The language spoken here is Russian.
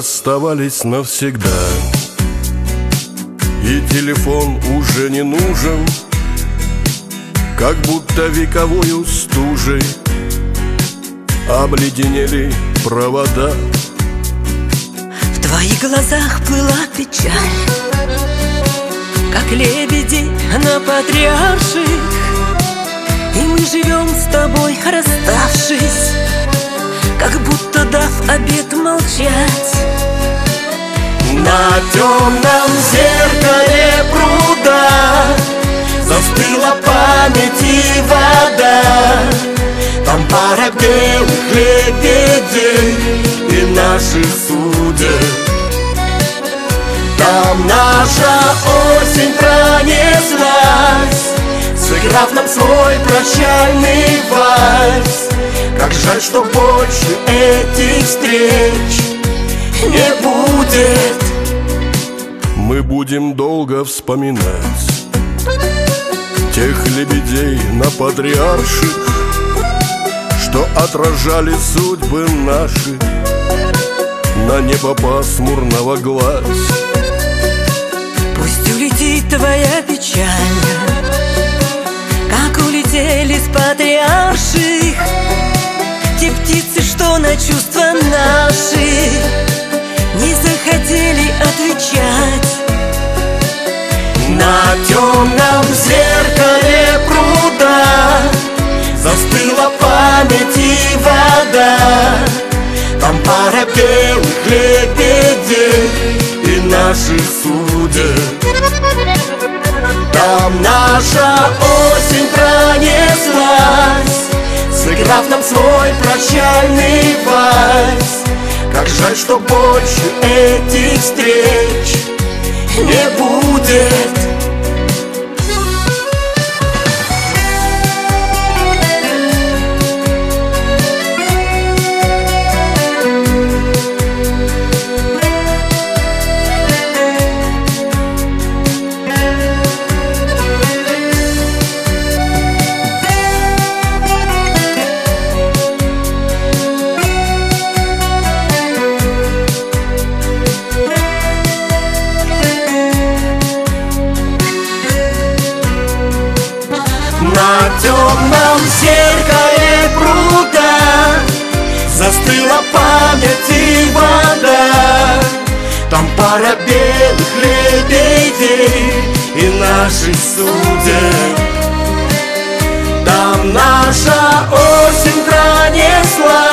расставались навсегда, и телефон уже не нужен, как будто вековою стужей обледенели провода. В твоих глазах плыла печаль, как лебеди на Патриарших, и мы живем с тобой, расставшись, как будто дав обет молчать. На темном зеркале пруда застыла память и вода. Там пара белых лебедей и наших судеб. Там наша осень пронеслась, сыграв нам свой прощальный вальс. Как жаль, что больше этих встреч не будет. Мы будем долго вспоминать тех лебедей на Патриарших, что отражали судьбы наши на небо пасмурного глаз. Пусть улетит твоя печаль, как улетели с Патриарших те птицы, что на чувства наши не захотели отвечать. На темном зеркале пруда застыла память и вода. Там пара белых лебедей и наших судеб. Там наша осень пронеслась, сыграв нам свой прощальный вальс. Как жаль, что больше этих встреч не будет. На темном зеркале пруда застыла память и вода. Там пара белых лебедей и наших судеб. Там наша осень пронесла,